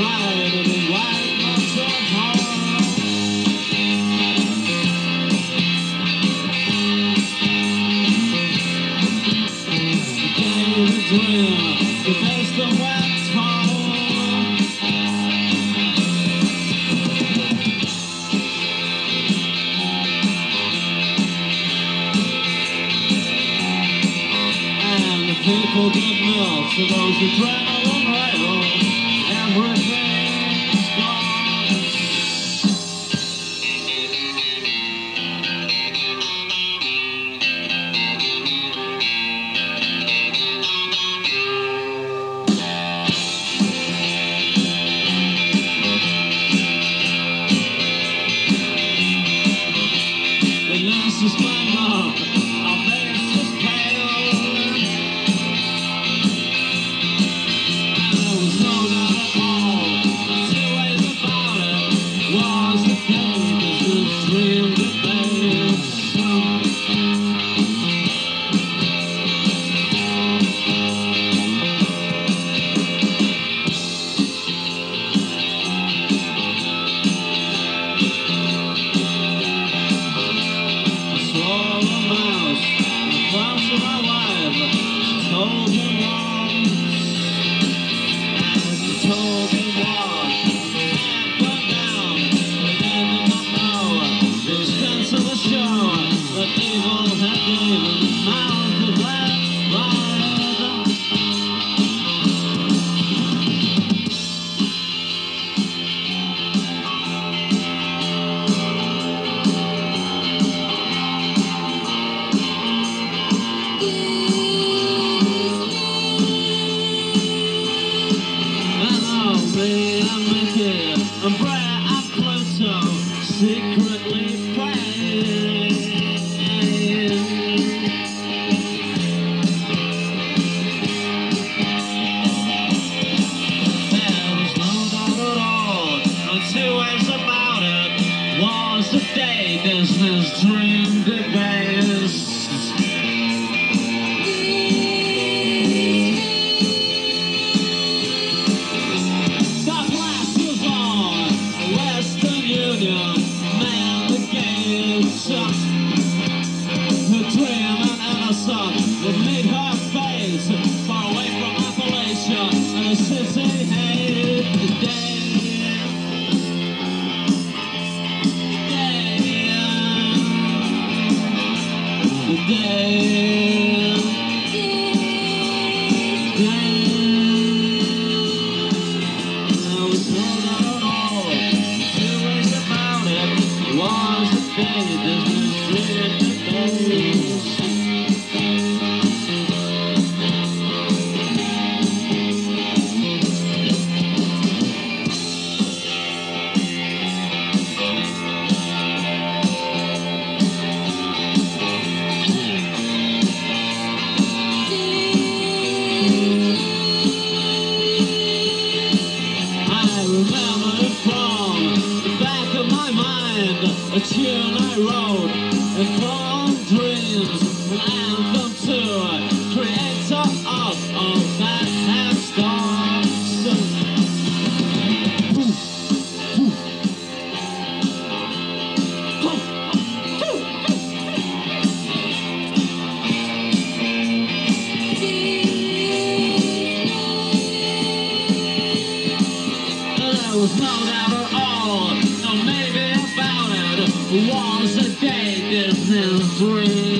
ride of the white motorhome. The dream, the best of what's home. And the people get milk to those who travel on rail. Everything's gone. The nicest man up, our face is pale. And there was no doubt at all, the two ways about it was the day this dream debates. Told him once, and she told me once, and put down, but they did not know the extent of the show, that evil had given the mouth of that rider. And Mickey and Brett and Pluto secretly praying. There was no doubt at all, the two ways about it was the day business dream debased. The dream and innocent that made her face far away from Appalachia and the city hate the day. The day. There was no doubt at all, the two ways about it was the day business dream debased. A tune I wrote and from dreams, an anthem to creator of all that has storms. There was no doubt at all, no maybe about it. Was a day business dream.